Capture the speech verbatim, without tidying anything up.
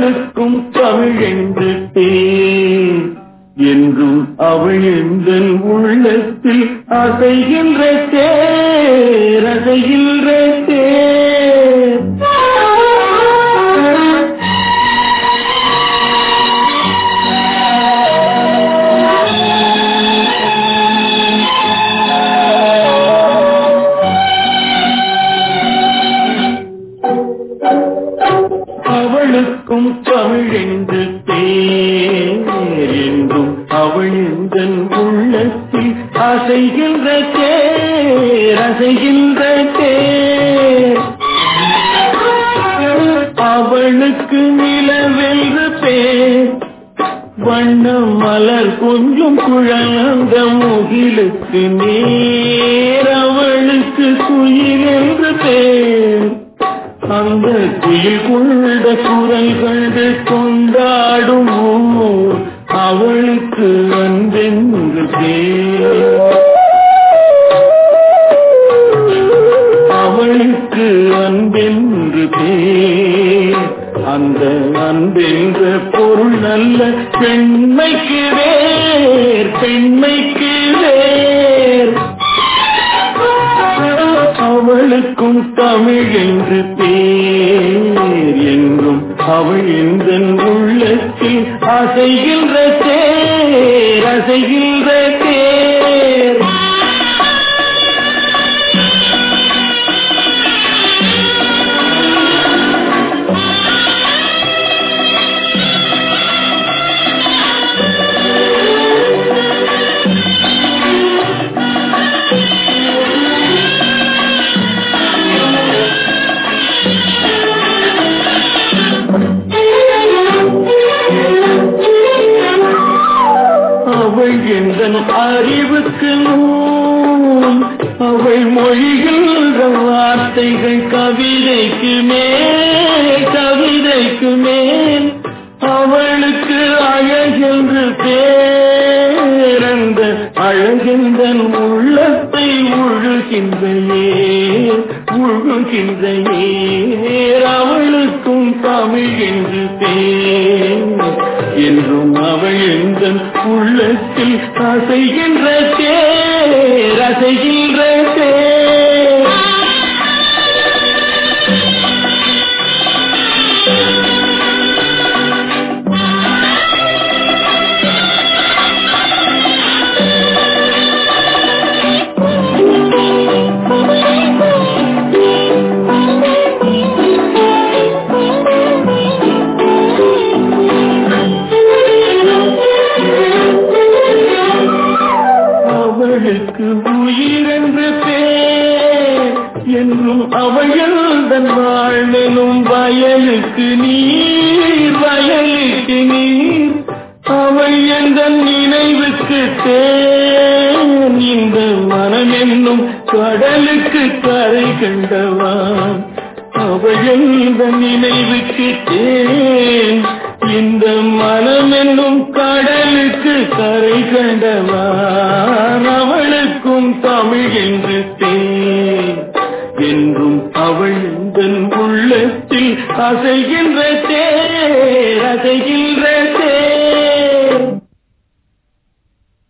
அவளுக்கும் தமிழென்று தேர் என்றும் அவள் எந்தன் உள்ளத்தில் அசைகின்ற தேர் அசைகின்ற தேர். அவளுக்கும் தமிழென்று தேர் என்றும் அவள் எந்தன் உள்ளத்தில் அசைகின்ற தேர் அசைகின்ற தேர். அவளுக்கு நிலவென்று பேர் வண்ண மலர் கொஞ்சம் குழந்த முகிலுக்கு நேர். அவளுக்கு குயில் என்று பேர் அந்த குயில் கொண்ட குரல் கண்டு கொண்டாடும் அவளுக்கு அன்பென்று பேர். அவளுக்கு அன்பென்று பேர். அந்த அன்பென்ற பொருள் நல்ல பெண்மைக்கு வேர் பெண்மைக்கு வேர். அவளுக்கும் தமிழென்று பேர் என்றும் அவள் எந்தன் உள்ளத்தில் அசைகின்ற தேர் அசைகின்ற தேர். அவள் எந்தன் அறிவுக்கு நூல் அவள் மொழிகின்ற வார்த்தைகள் கவிதைக்கு மேல் கவிதைக்கு மேல். அவளுக்கு அழகென்று பேர் அந்த அழகெந்தன் உள்ளத்தை உழுகின்ற ஏர் உழுகின்ற ஏர். அவளுக்கும் தமிழ் என்று பேர் என்றும் அவள் எந்தன் உள்ளத்தில் அசைகின்ற தேர் அசைகின்ற தேர். அவளுக்கு உயிரென்று பேர் என்றும் அவள் எந்தன் வாழ்வெனும் வயலுக்கு நீர் வயலுக்கு நீர். அவள் எந்தன் நினைவுக்கு தேன் இந்த மனம் என்னும் கடலுக்கு கரை கண்டவான். அவள் எந்தன் நினைவுக்கு தேன் இந்த மனம் என்னும் கடலுக்கு கரை கண்டவான். அவளுக்கும் தமிழ் என்று தேர் என்றும் அவள் எந்தன் உள்ளத்தில் அசைகின்ற தேர் அசைகின்ற